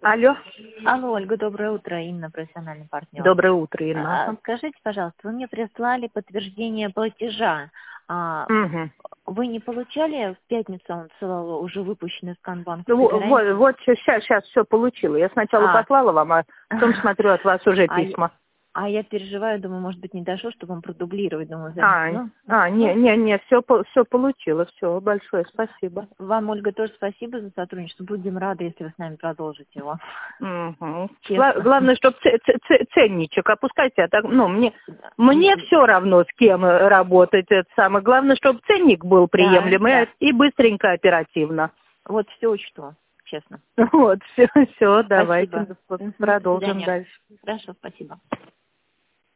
Алло. Алло, Ольга, доброе утро. Инна, профессиональный партнер. Доброе утро, Инна. Скажите, пожалуйста, вы мне прислали подтверждение платежа. Угу. Вы не получали в пятницу, он отсылал уже выпущенный сканбанк? Вот сейчас все получила. Я сначала послала вам, а потом смотрю, от вас уже письма. А я переживаю, думаю, может быть, не дошло, чтобы вам продублировать. Думаю, не, все получила, все, большое спасибо. Вам, Ольга, тоже спасибо за сотрудничество. Будем рады, если вы с нами продолжите его. Угу. Главное, чтобы ценничек опускайте, а так, мне все равно, с кем работать. Это самое главное, чтобы ценник был приемлемый и быстренько, оперативно. Вот все учту, честно. Вот, все, давайте продолжим дальше. Хорошо, спасибо.